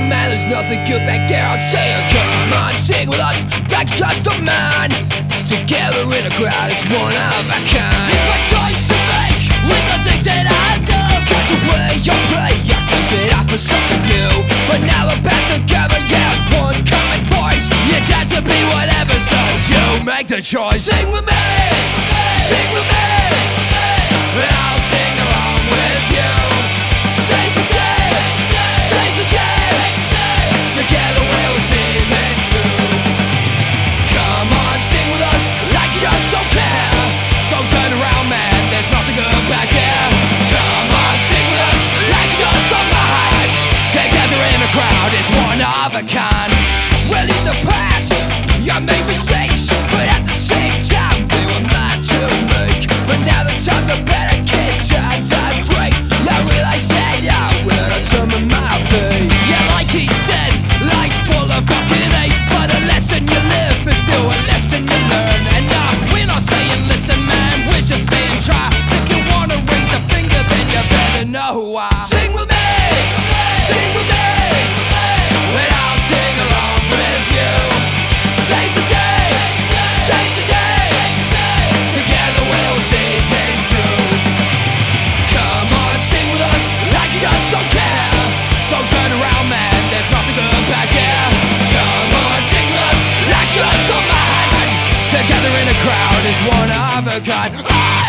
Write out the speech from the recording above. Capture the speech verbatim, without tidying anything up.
man, there's nothing good back there. I'll say it, come on, sing with us like just a man. Together in a crowd, it's one of a kind. It's my choice to make with the things that I do. Cause the way you play, you think it up for something new. But now the band together, yeah, it's one common voice. You chance to be whatever, so you make the choice. Sing with me, sing with me, and I'll sing along with you. Save the day, save the day, together we'll see this through. Come on, sing with us like you just don't care. Don't turn around, man, there's nothing good back there. Come on, sing with us like you just on my heart. Together in a crowd is one of a kind. Well, in the past, you made mistakes, but at the same time, they were mine to make. But now the times are better, kid, times are great. I realize that I will turn my mouth. Yeah, like he said, life's full of fucking hate, but a lesson you live is still a lesson you learn. And now, we're not saying listen, man, we're just saying try. If you wanna raise a finger, then you better know why. Sing with me, sing with me, and I'll sing along with you. Save the day, save the day, together we'll see things through. Come on, sing with us like you just don't care. Don't turn around, man, there's nothing good back here. Come on, sing with us like you're so mad. Together in a crowd is one of a kind.